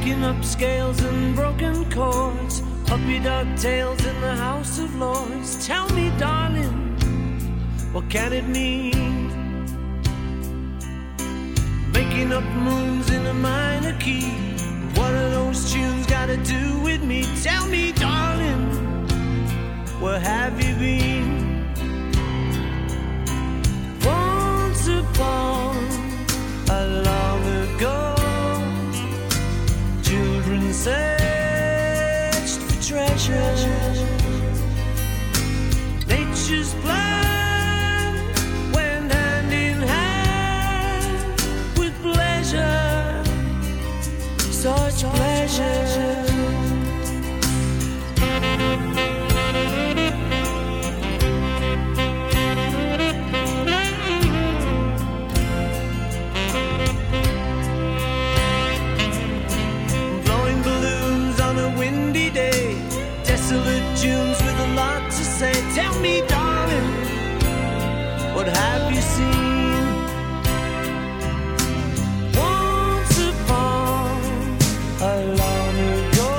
picking up scales and broken chords, puppy dog tails in the House of Lords. Tell me, darling, what can it mean? Making up moons in a minor key. What are those tunes got to do with me? Tell me, darling, where have you been? Once upon a long ago, children searched for treasure. Nature's plan went hand in hand with pleasure, such pleasure. Windy day, desolate tunes with a lot to say. Tell me, darling, what have you seen? Once upon a long ago,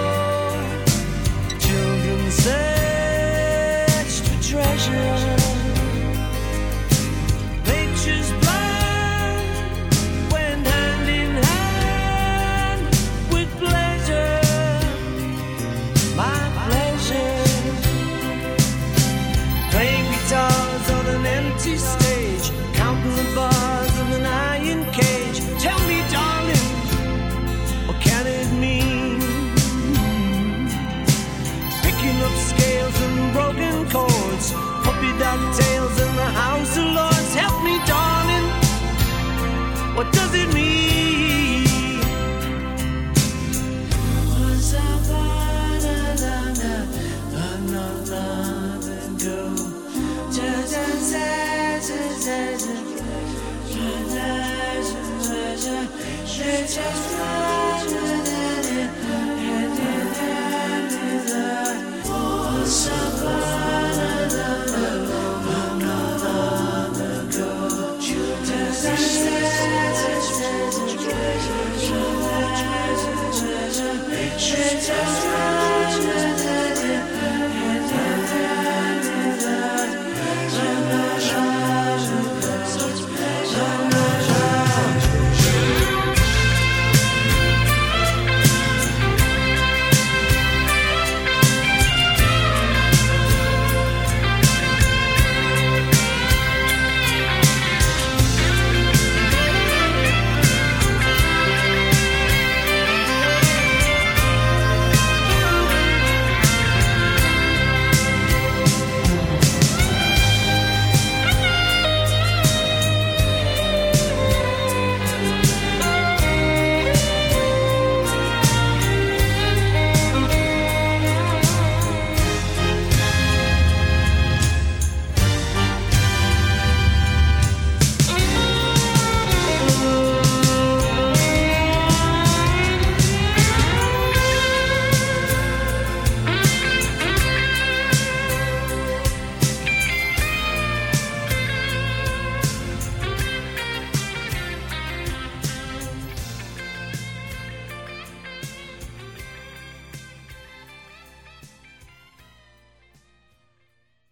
children searched for treasure. Nature's plan went hand in hand with pleasure. My pleasure. Playing guitars on an empty stage, counting the bars of an iron cage. Tell me, darling, what can it mean? Picking up scales and broken chords, puppy dog tails in the House of Lords. Help me, darling, what does it mean? Just